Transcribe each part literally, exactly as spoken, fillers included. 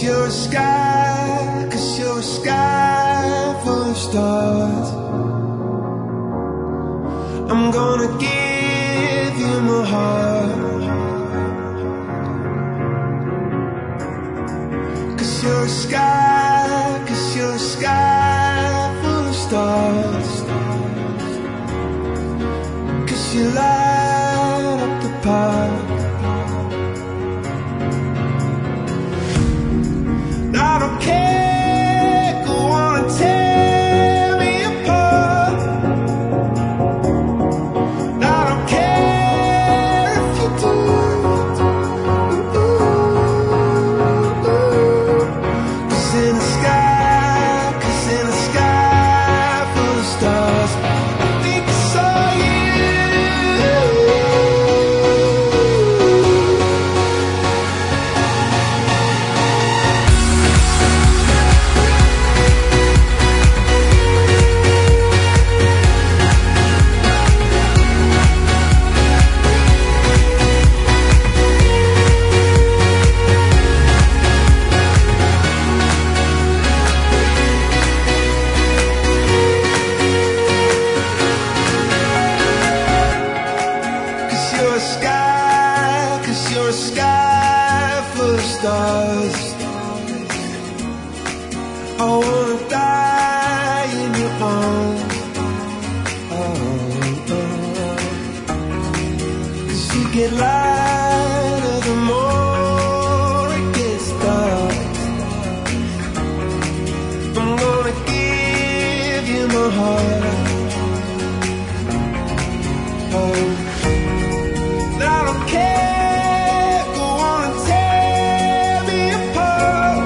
you're a sky, cause you're a sky full of stars. I'm gonna give you my heart, cause you're a sky, cause you're a sky full of stars. Cause you light up the park. I don't care, go on and tear me apart. I don't care if you do. Cause in the sky, cause in the sky full of stars, I think I saw you. You're a sky, cause you're a sky full of stars. I wanna die in your arms. Oh, oh. Cause you get lighter the more it gets dark. I'm gonna give you my heart. Oh, I don't care, go on and tear me apart.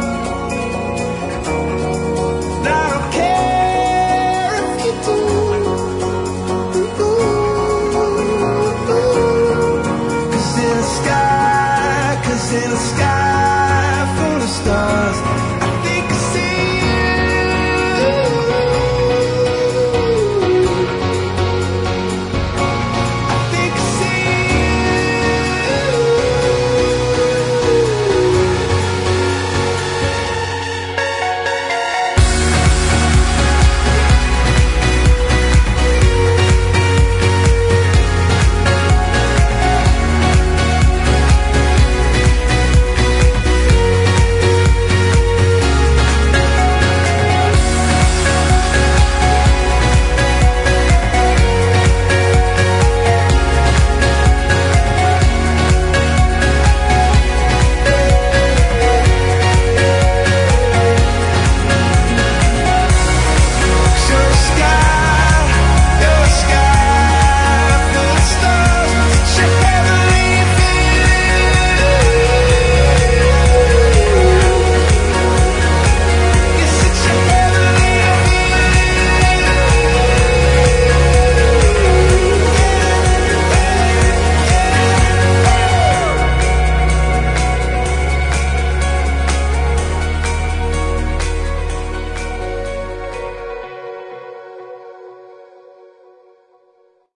I don't care if you do. Cause in the sky, cause in the sky